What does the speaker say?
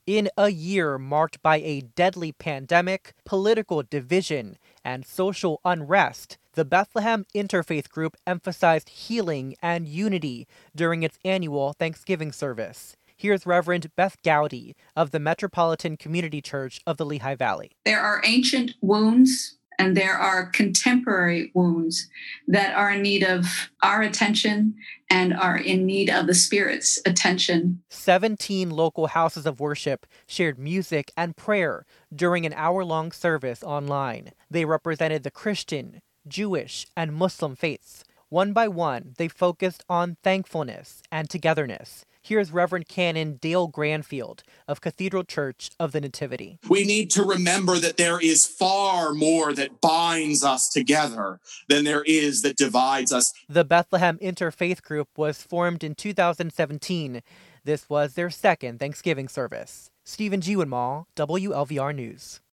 In a year marked by a deadly pandemic, political division, and social unrest, the Bethlehem Interfaith Group emphasized healing and unity during its annual Thanksgiving service. Here's Reverend Beth Gowdy of the Metropolitan Community Church of the Lehigh Valley. There are ancient wounds and there are contemporary wounds that are in need of our attention and are in need of the Spirit's attention. 17 local houses of worship shared music and prayer during an hour-long service online. They represented the Christian, Jewish, and Muslim faiths. One by one, they focused on thankfulness and togetherness. Here's Reverend Canon Dale Granfield of Cathedral Church of the Nativity. We need to remember that there is far more that binds us together than there is that divides us. The Bethlehem Interfaith Group was formed in 2017. This was their second Thanksgiving service. Stephen Gewenmal, WLVR News.